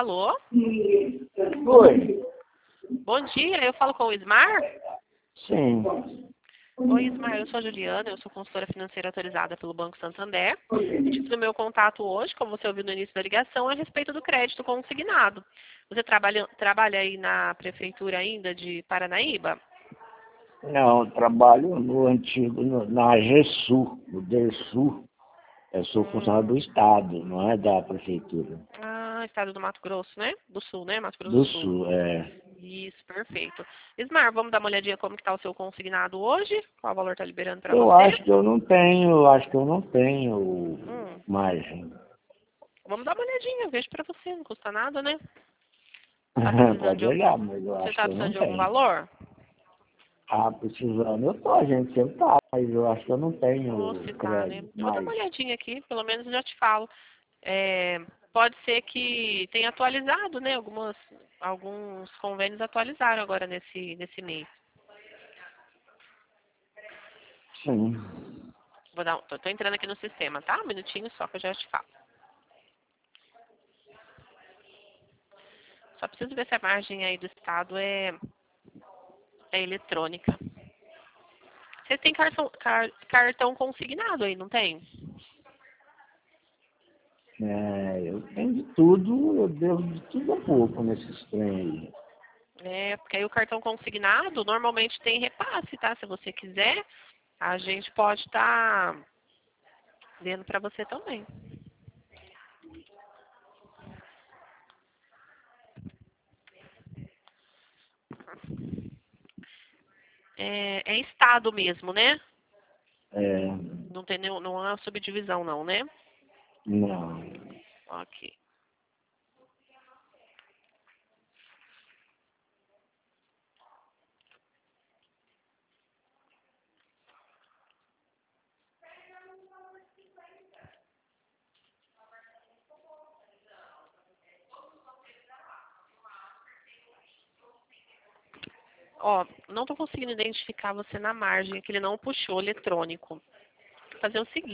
Alô? Oi. Bom dia, eu falo com o Ismar? Sim. Oi, Ismar, eu sou a Juliana, eu sou consultora financeira autorizada pelo Banco Santander. O motivo do meu contato hoje, como você ouviu no início da ligação, é a respeito do crédito consignado. Você trabalha aí na prefeitura ainda de Paranaíba? Não, eu trabalho no antigo, na AGESU, no DERSU. Eu sou funcionário do Estado, não é da prefeitura. Ah, estado do Mato Grosso, né? Do Sul, né? Mato Grosso Do do Sul. Sul, é. Isso, perfeito. Ismar, vamos dar uma olhadinha como que está o seu consignado hoje? Qual valor está liberando para Eu você? acho que eu não tenho margem. Vamos dar uma olhadinha, vejo para você, não custa nada, né? Tá precisando Pode de algum... olhar, mas eu Você acho tá que eu precisando não de algum tenho. valor? Ah, precisando eu tô, a gente sempre tá, mas eu acho que eu não Ou tenho se tá, né? crédito Eu vou dar uma mais. olhadinha aqui, pelo menos eu já te falo. Pode ser que tenha atualizado, né? Alguns convênios atualizaram agora nesse mês. Sim. Tô entrando aqui no sistema, tá? Um minutinho só que eu já te falo. Só preciso ver se a margem aí do estado é eletrônica. Você tem cartão consignado aí, não tem? É, eu tenho de tudo, eu devo de tudo um pouco nesses trem aí. Porque aí o cartão consignado normalmente tem repasse, tá? Se você quiser, a gente pode estar dando para você também. É estado mesmo, né? É, Não tem não é uma subdivisão não, né? não. Ok. Ó, não estou conseguindo identificar você na margem, que ele não puxou eletrônico. Vou fazer o seguinte.